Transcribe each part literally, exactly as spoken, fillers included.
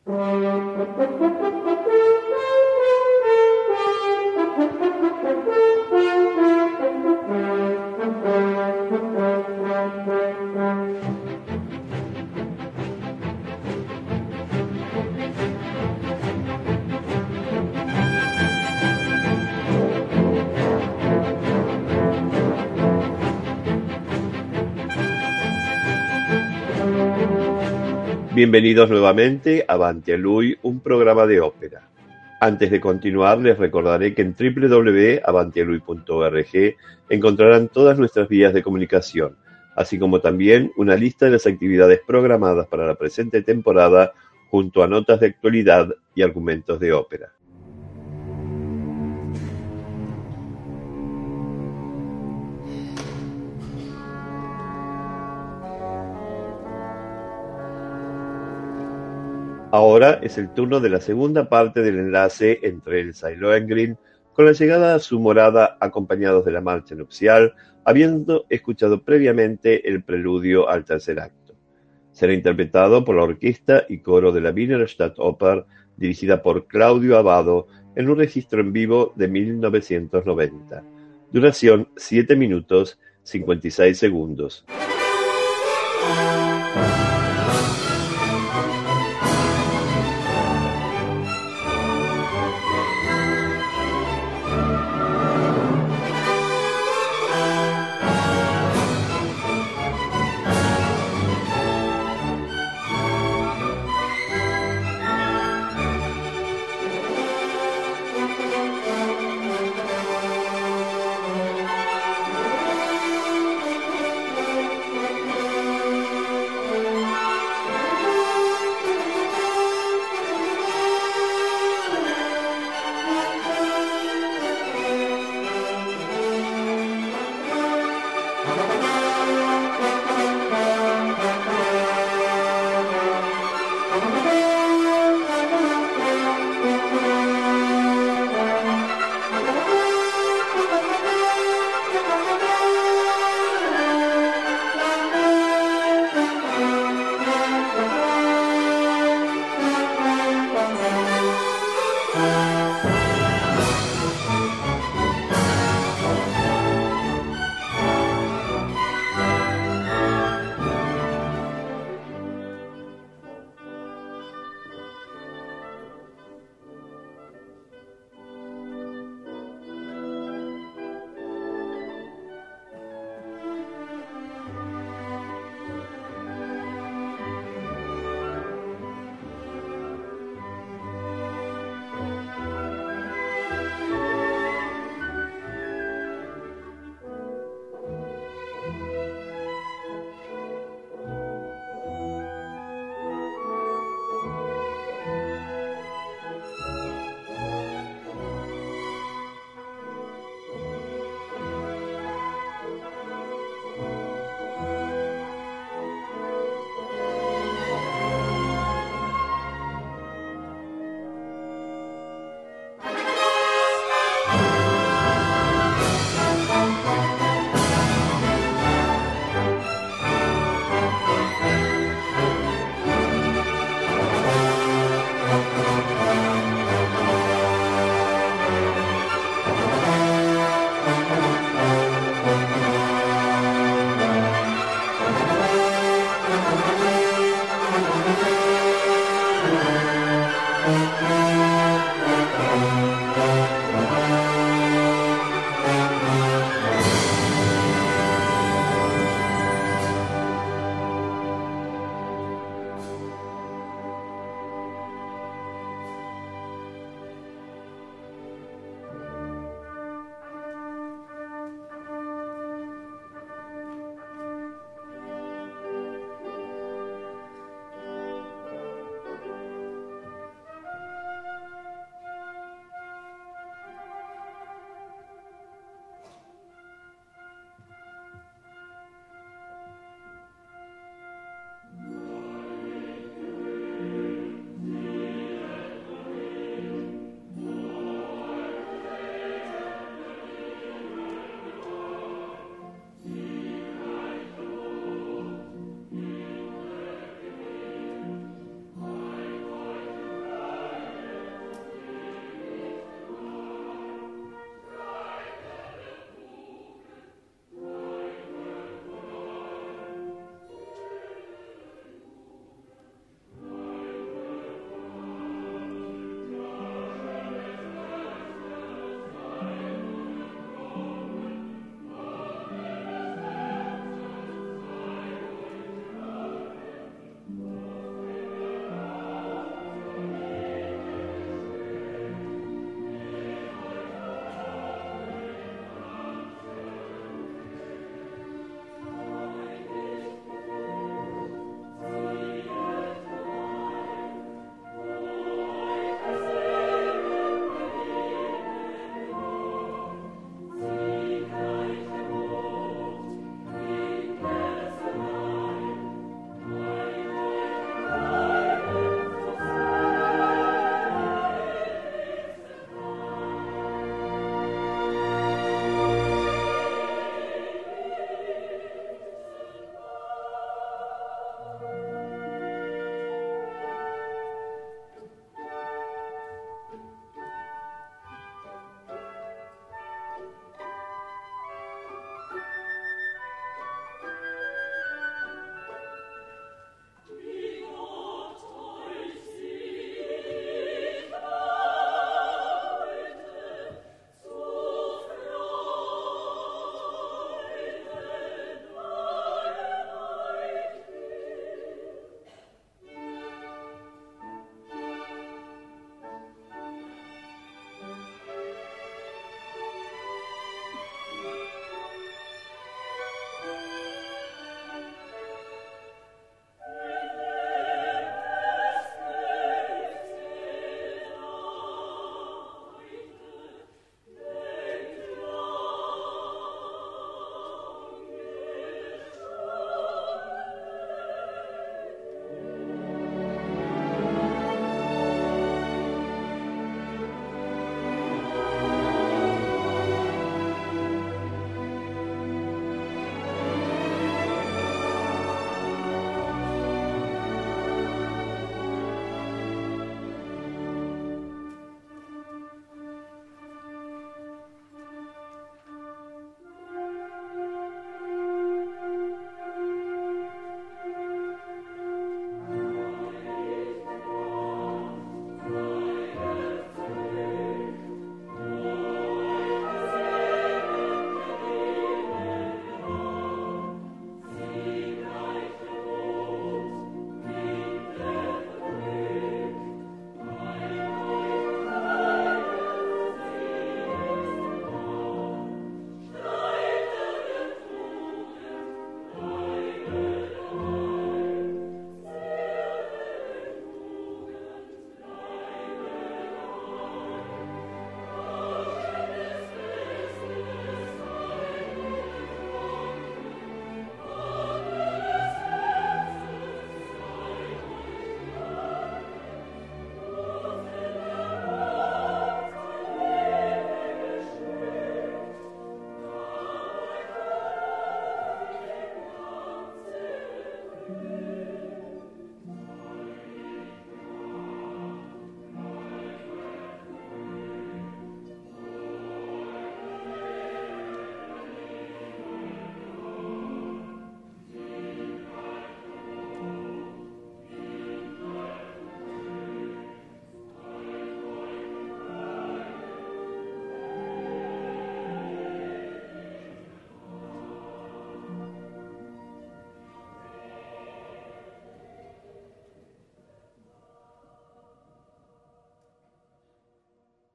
Bienvenidos nuevamente a Avanti a Lui, un programa de ópera. Antes de continuar, les recordaré que en doble u doble u doble u punto avanti a lui punto org encontrarán todas nuestras vías de comunicación, así como también una lista de las actividades programadas para la presente temporada, junto a notas de actualidad y argumentos de ópera. Ahora es el turno de la segunda parte del enlace entre Elsa y Lohengrin, con la llegada a su morada acompañados de la marcha nupcial, habiendo escuchado previamente el preludio al tercer acto. Será interpretado por la orquesta y coro de la Wiener Staatsoper, dirigida por Claudio Abbado, en un registro en vivo de mil novecientos noventa. Duración siete minutos cincuenta y seis segundos.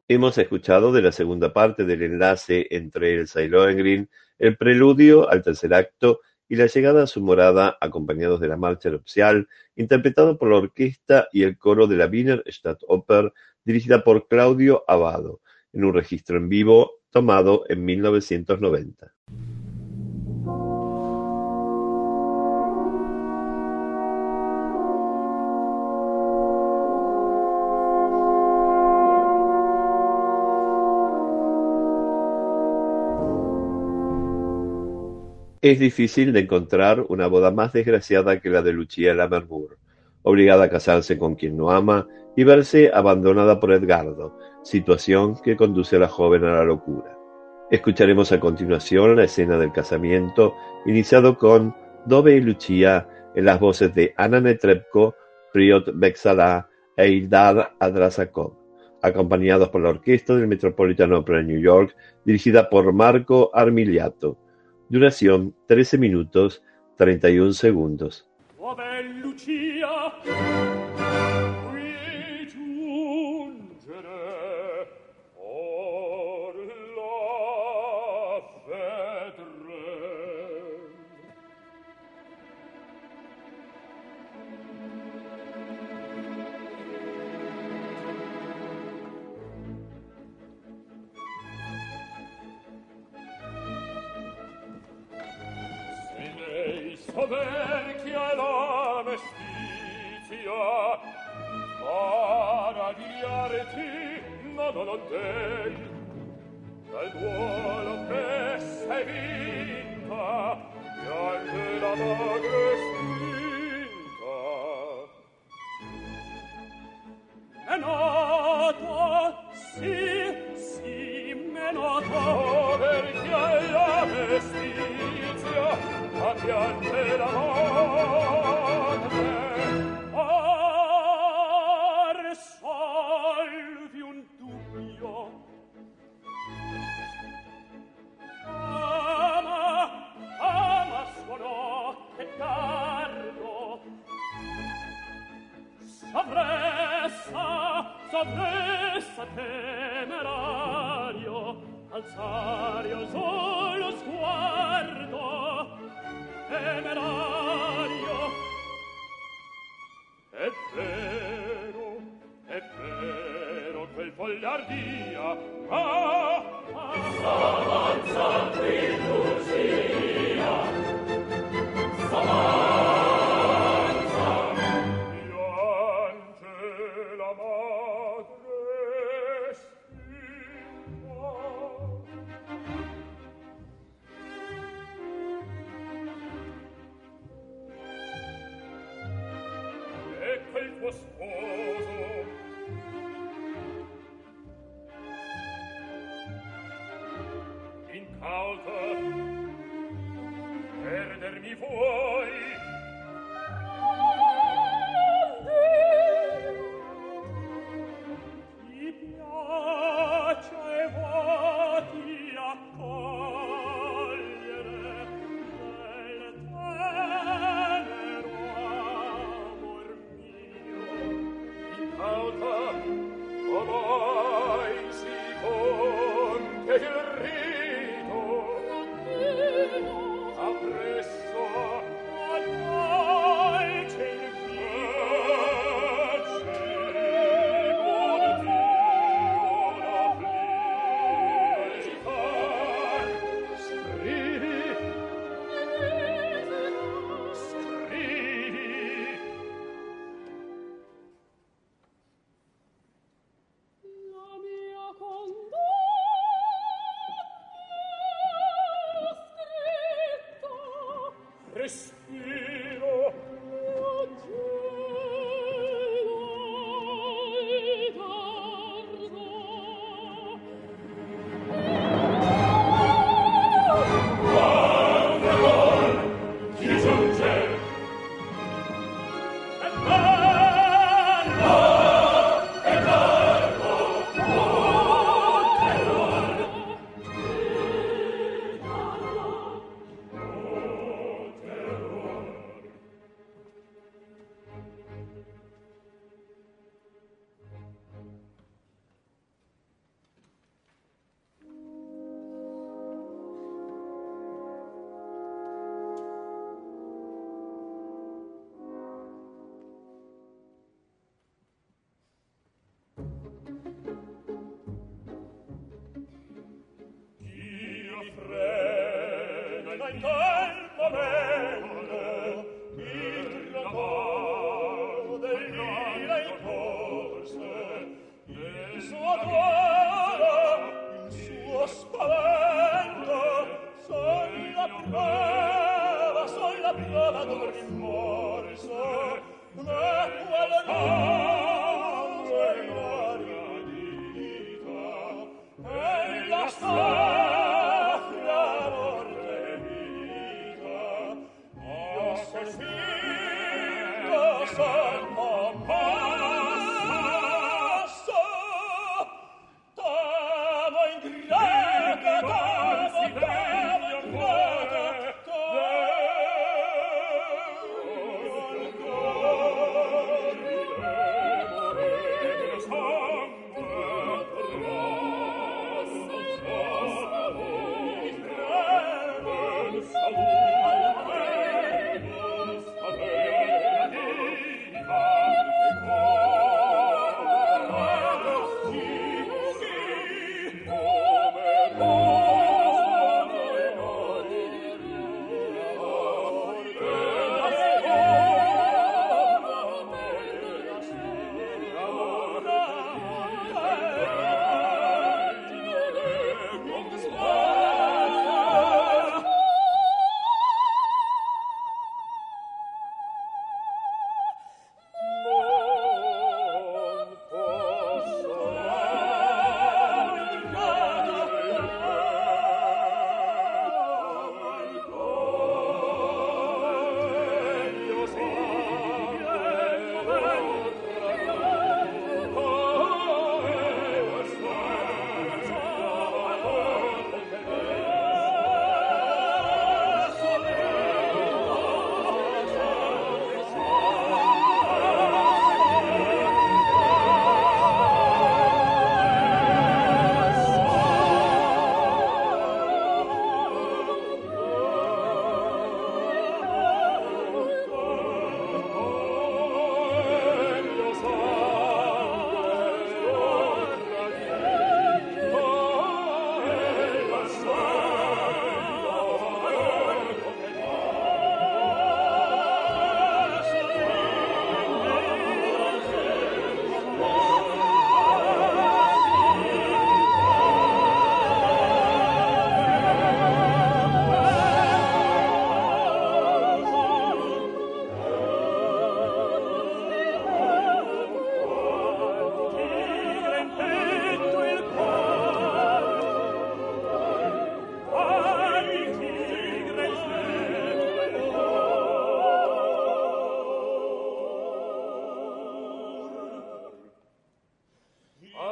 Hemos escuchado de la segunda parte del enlace entre el Lohengrin, el preludio al tercer acto y la llegada a su morada acompañados de la marcha nupcial, interpretado por la orquesta y el coro de la Wiener Staatsoper, dirigida por Claudio Abbado, en un registro en vivo tomado en mil novecientos noventa. Es difícil de encontrar una boda más desgraciada que la de Lucia Lammermoor, obligada a casarse con quien no ama y verse abandonada por Edgardo, situación que conduce a la joven a la locura. Escucharemos a continuación la escena del casamiento, iniciado con Dove y Lucia en las voces de Anna Netrebko, Priot Vexala e Ildar Adrasakov, acompañados por la orquesta del Metropolitan Opera de New York, dirigida por Marco Armiliato. Duración trece minutos treinta y un segundos. Oh, bella Lucia, qui giungere, or la vedrem. Soverchia la mestizia, para diarti non ho dei, dal duolo che sei vinta, piange la madre spinta. È noto, sì, sì, m'è noto, soverchia la mestizia, a piante la madre. Or solvi un dubbio. Ama, ama suo nocche tardo. Sovressa, sovressa temerario, alzario solo sguardo. Temerario, è vero, è vero quel fogliardia, ah, ah, s'avanza qui Lucia, s'avanza, piange la madre spinta. Quel tuo sposo incauta perdermi vuoi.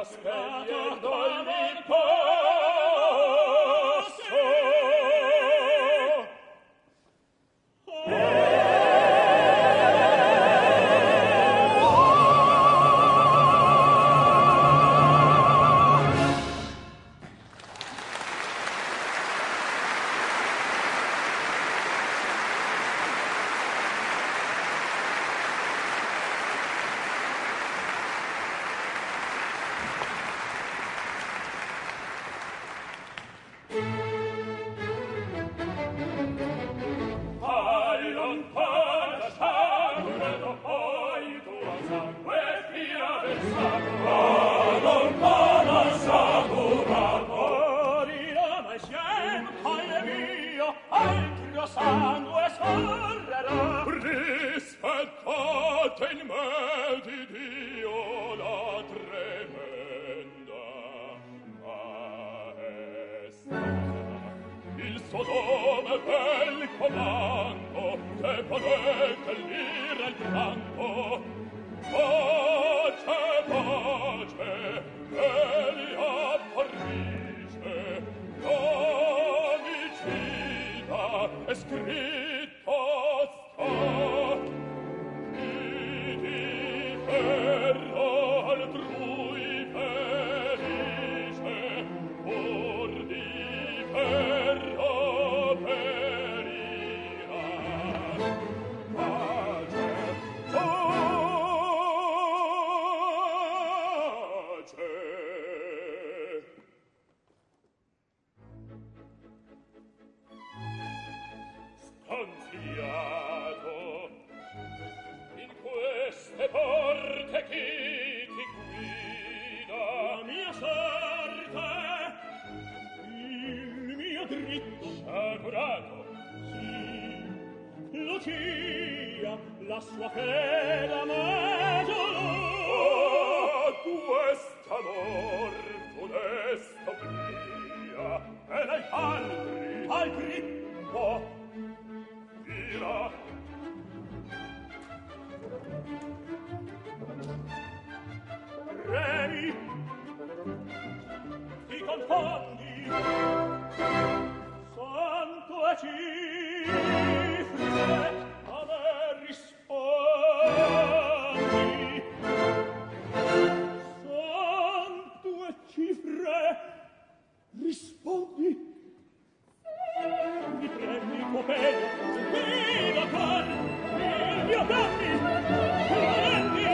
spegnendo il corso. Rispettate in me di Dio la tremenda maestà, il suo nome bel comando, che potete l'ira il canto. Pace, pace, che li apparisce, l'omicida è scritto sta. Vidi ferro altrui ferisce, pur di ferro perirà. Pace, pace. Sconfiato in queste porte chi ti guida? La mia sorte, il mio dritto sciagurato. Sì, Lucia, la sua fede me giurò. Oh, quest'amor funesto bria, e nei altri, altri, oh, vira. Remi, ti confondi, santo e cifre, a me rispondi. Santo e cifre, rispondi. Mi prendi il tuo pelo, guida cor, il mio dammi, prendi.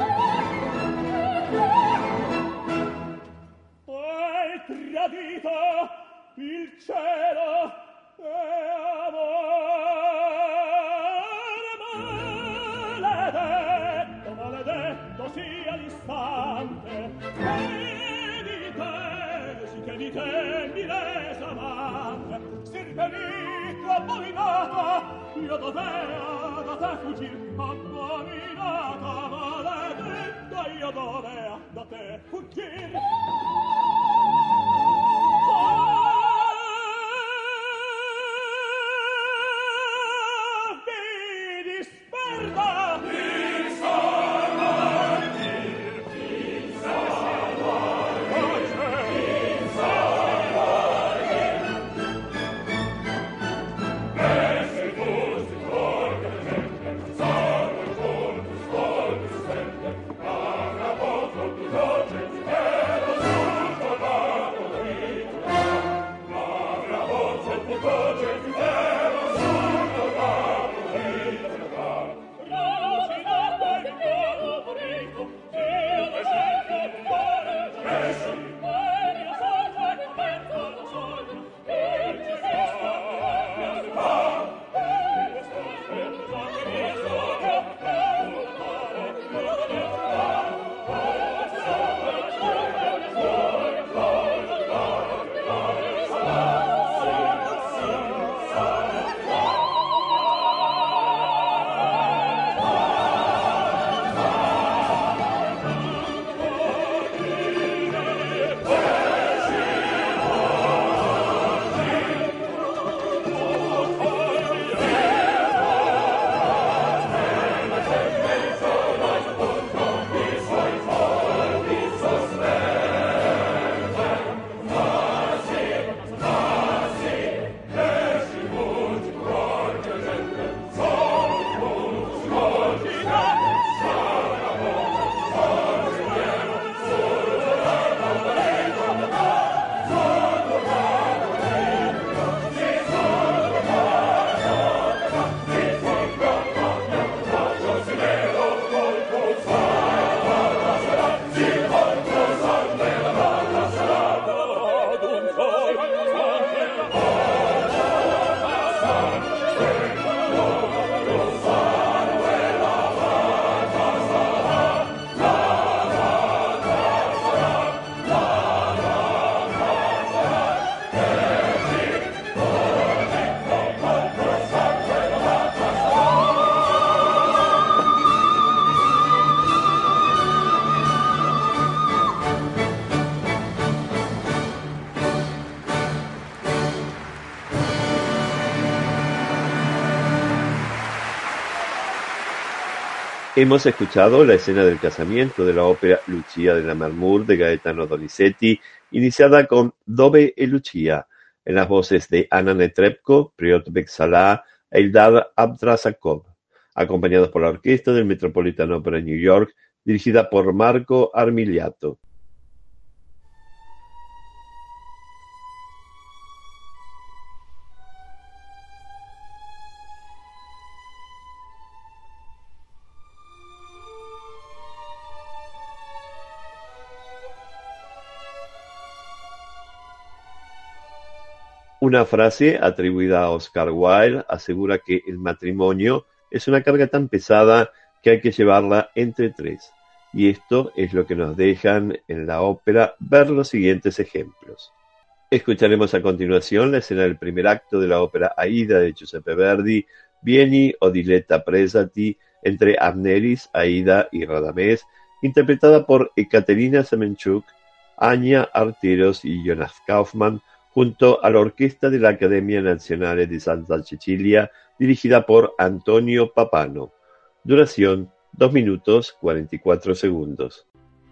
Hai tradito il cielo e amore, maledetto, maledetto sia l'istante, che di te, sì che di te mi resa amante, sirvenito, abominata, io dovea da te fuggir, abominata, maledetta, io dovea da te fuggir. Hey! Hemos escuchado la escena del casamiento de la ópera Lucia de Lammermoor de Gaetano Donizetti, iniciada con Dove e Lucia, en las voces de Anna Netrebko, Piotr Bexalá e Eldar Abdrazakov, acompañados por la orquesta del Metropolitan Opera New York, dirigida por Marco Armiliato. Una frase atribuida a Oscar Wilde asegura que el matrimonio es una carga tan pesada que hay que llevarla entre tres, y esto es lo que nos dejan en la ópera ver los siguientes ejemplos. Escucharemos a continuación la escena del primer acto de la ópera Aida de Giuseppe Verdi, Vieni o Diletta Presati, entre Amneris, Aida y Radames, interpretada por Ekaterina Semenchuk, Anya Arteros y Jonas Kaufmann, junto a la orquesta de la Accademia Nazionale di Santa Cecilia, dirigida por Antonio Papano. Duración dos minutos cuarenta y cuatro segundos.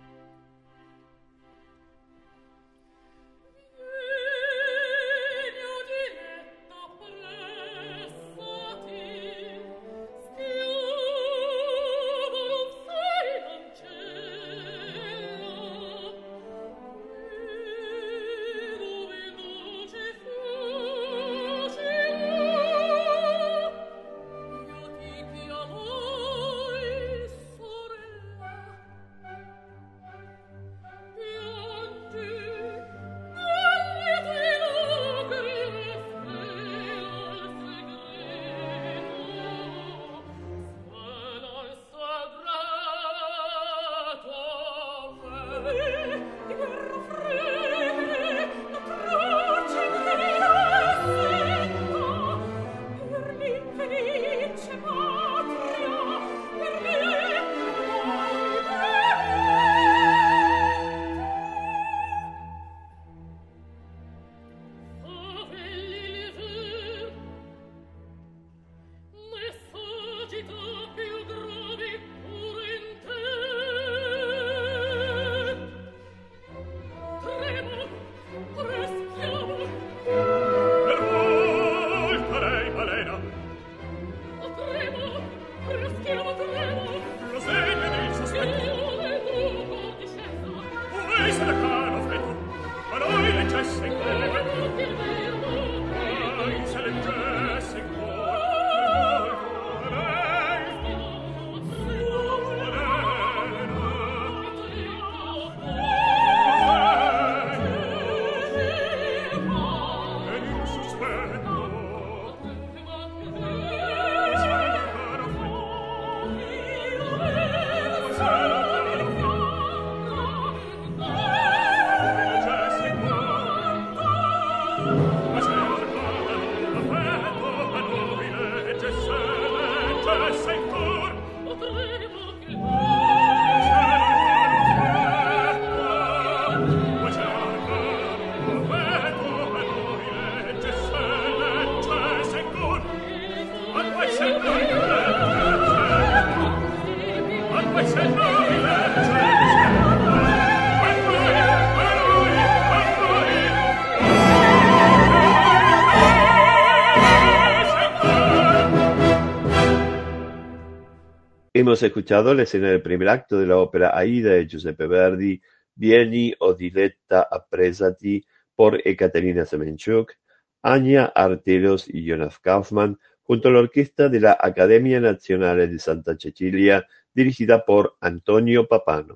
Hemos escuchado la escena del primer acto de la ópera Aida de Giuseppe Verdi, Vieni o Diletta Appresati, por Ekaterina Semenchuk, Anya Arteros y Jonas Kaufmann, junto a la orquesta de la Accademia Nazionale di Santa Cecilia, dirigida por Antonio Papano.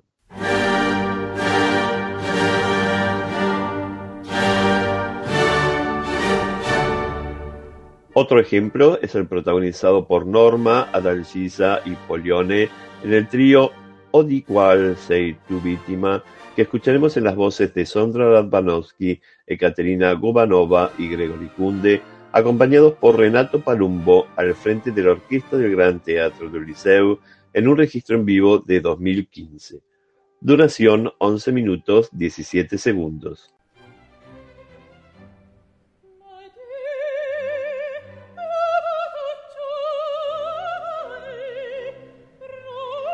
Otro ejemplo es el protagonizado por Norma, Adalgisa y Polione en el trío O di qual sei tu vittima, que escucharemos en las voces de Sondra Radvanovsky, Ekaterina Gubanova y Gregory Kunde, acompañados por Renato Palumbo al frente de la orquesta del Gran Teatro del Liceu en un registro en vivo de dos mil quince. Duración once minutos diecisiete segundos. Oh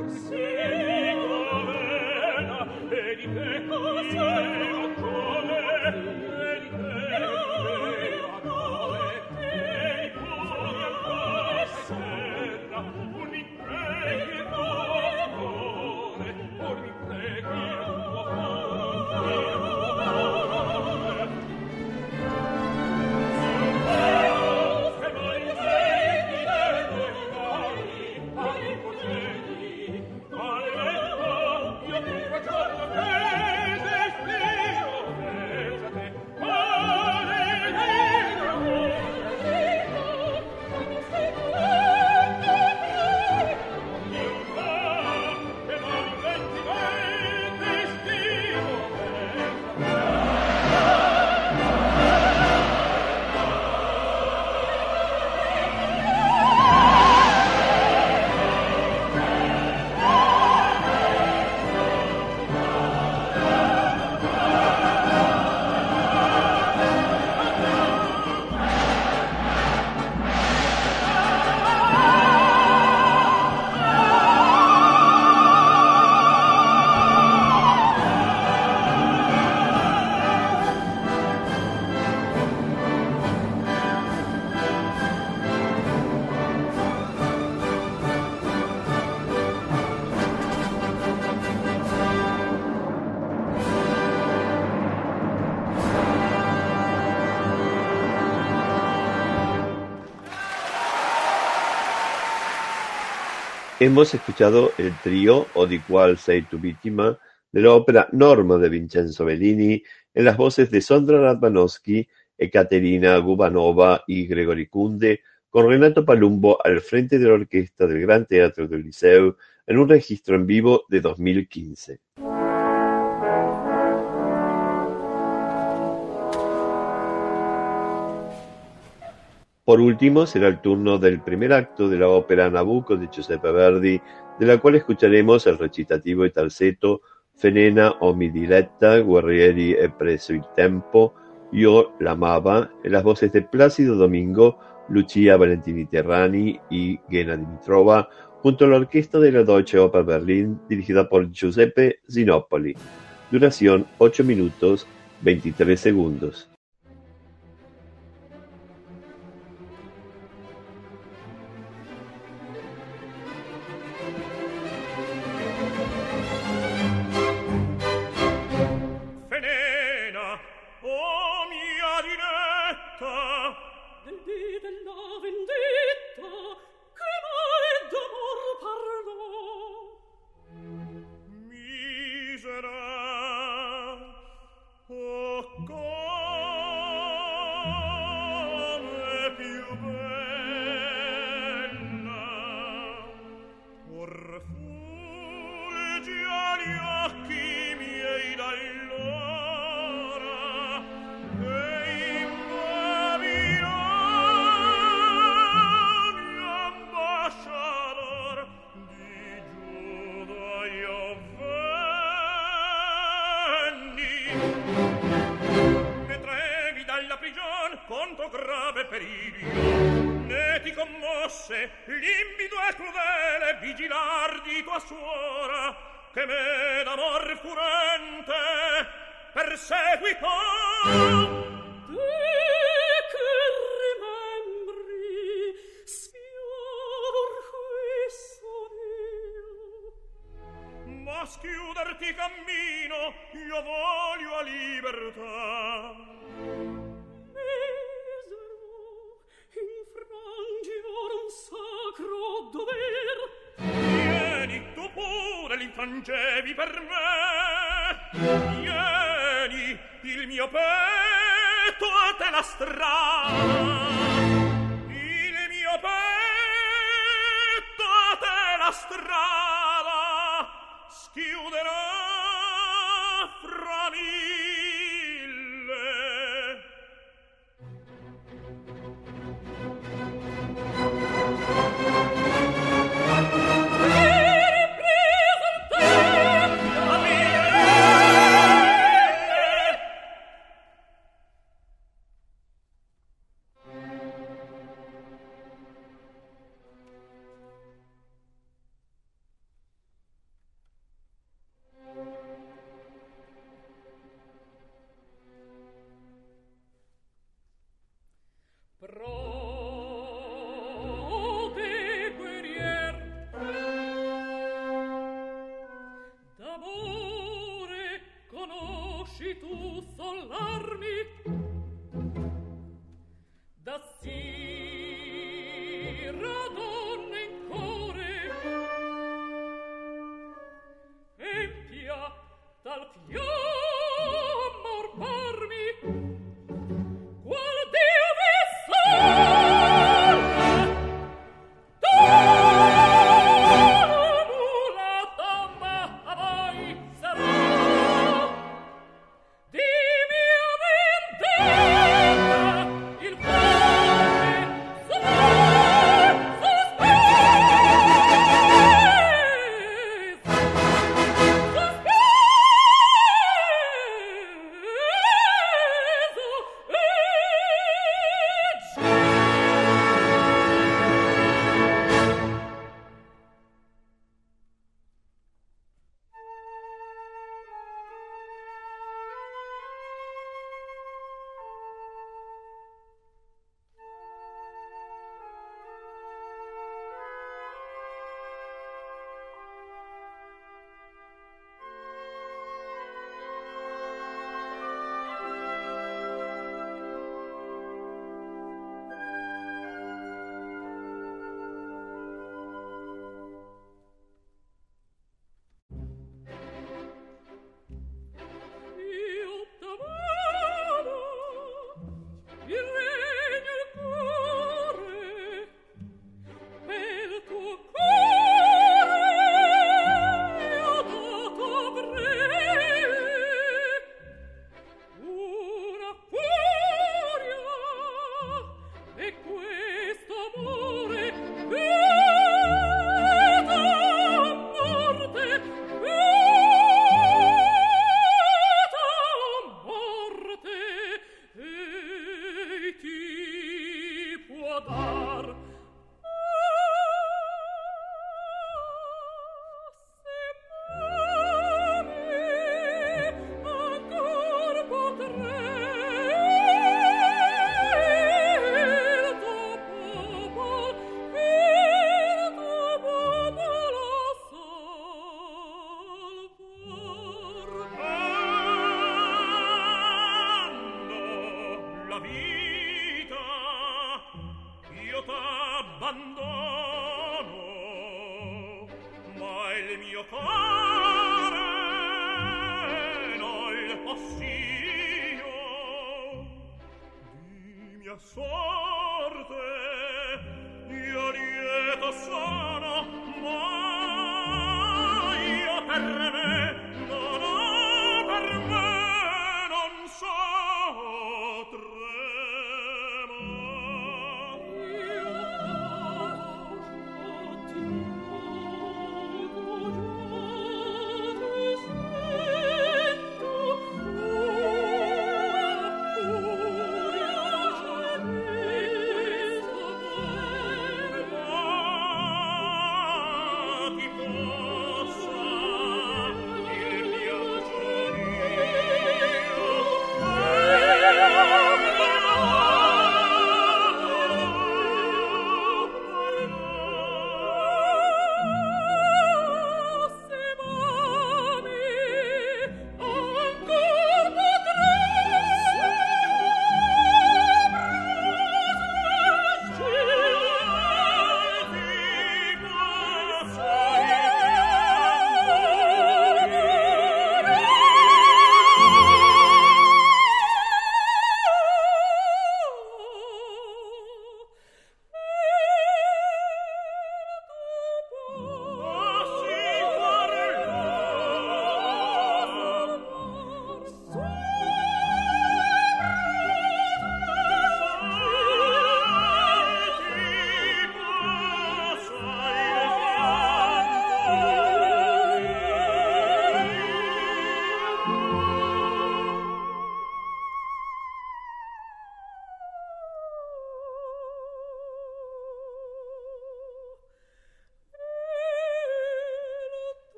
Hemos escuchado el trío O di qual sei tu vittima de la ópera Norma de Vincenzo Bellini en las voces de Sondra Radvanovsky, Ekaterina Gubanova y Gregory Kunde, con Renato Palumbo al frente de la orquesta del Gran Teatro del Liceu en un registro en vivo de dos mil quince. Por último, será el turno del primer acto de la ópera Nabucco de Giuseppe Verdi, de la cual escucharemos el recitativo e falsetto Fenena o mi diletta, Guerrieri e preso il tempo, Io l'amava, en las voces de Plácido Domingo, Lucia Valentini Terrani y Gena Dimitrova, junto a la orquesta de la Deutsche Oper Berlin, dirigida por Giuseppe Zinopoli. Duración ocho minutos veintitrés segundos.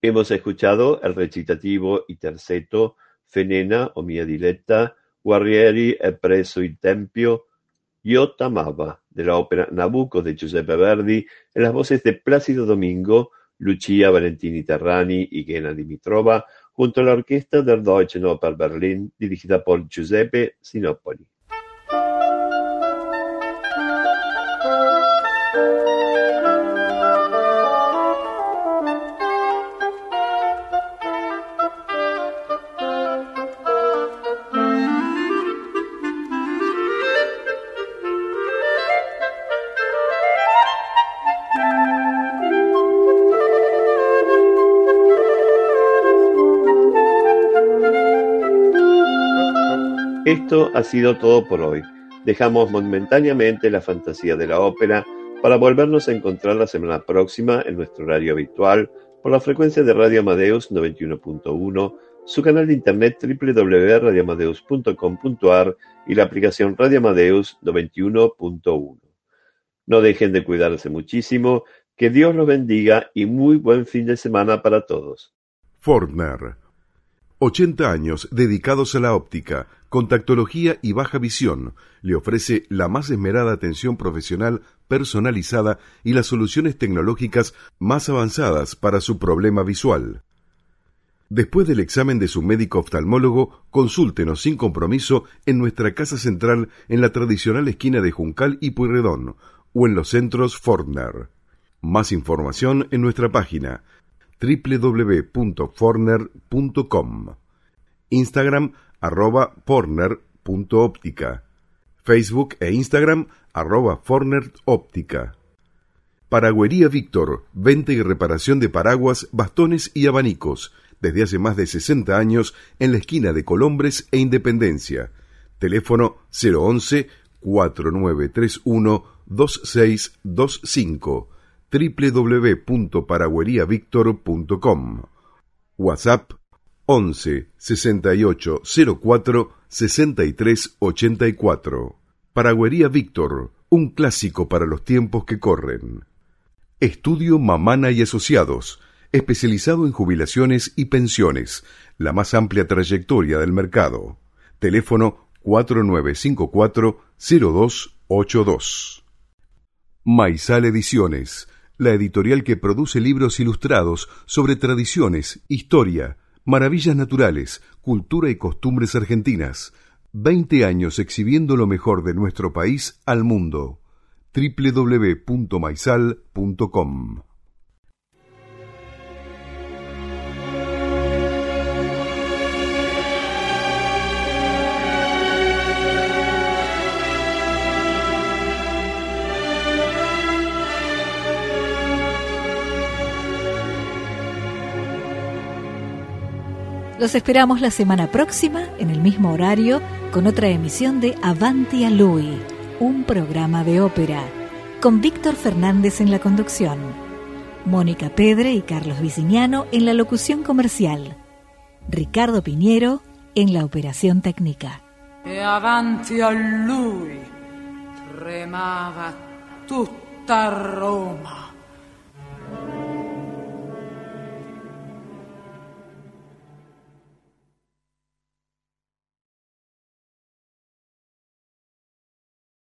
Hemos escuchado el recitativo y terceto Fenena o mia diletta, Guerrieri e presso il tempio, Io t'amava, de la ópera Nabucco de Giuseppe Verdi, en las voces de Plácido Domingo, Lucia Valentini Terrani y Ghena Dimitrova, junto a la orquesta del Deutschen Oper Berlin, dirigida por Giuseppe Sinopoli. Esto ha sido todo por hoy. Dejamos momentáneamente la fantasía de la ópera para volvernos a encontrar la semana próxima en nuestro horario habitual por la frecuencia de Radio Amadeus noventa y uno punto uno, su canal de internet doble u doble u doble u punto radio amadeus punto com punto a r y la aplicación Radio Amadeus noventa y uno punto uno. No dejen de cuidarse muchísimo, que Dios los bendiga y muy buen fin de semana para todos. Fortner. ochenta años dedicados a la óptica, contactología y baja visión. Le ofrece la más esmerada atención profesional personalizada y las soluciones tecnológicas más avanzadas para su problema visual. Después del examen de su médico oftalmólogo, consúltenos sin compromiso en nuestra casa central en la tradicional esquina de Juncal y Pueyrredón o en los centros Fortner. Más información en nuestra página doble u doble u doble u punto fortner punto com, Instagram arroba fortner punto óptica, Facebook e Instagram arroba fortner óptica. Paragüería Víctor, venta y reparación de paraguas, bastones y abanicos, desde hace más de sesenta años en la esquina de Colombres e Independencia. Teléfono cero once, cuatro nueve tres uno, dos seis dos cinco, doble u doble u doble u punto paragüería víctor punto com. WhatsApp once, sesenta y ocho cero cuatro, sesenta y tres ochenta y cuatro. Paragüería Víctor, un clásico para los tiempos que corren. Estudio Mamana y Asociados, especializado en jubilaciones y pensiones, la más amplia trayectoria del mercado. Teléfono cuatro nueve cinco cuatro, cero dos ocho dos. Maizal Ediciones, la editorial que produce libros ilustrados sobre tradiciones, historia, maravillas naturales, cultura y costumbres argentinas. Veinte años exhibiendo lo mejor de nuestro país al mundo. doble u doble u doble u punto maizal punto com. Los esperamos la semana próxima, en el mismo horario, con otra emisión de Avanti a Lui, un programa de ópera, con Víctor Fernández en la conducción, Mónica Pedre y Carlos Viciniano en la locución comercial, Ricardo Piñero en la operación técnica. E avanti a lui tremava tutta Roma.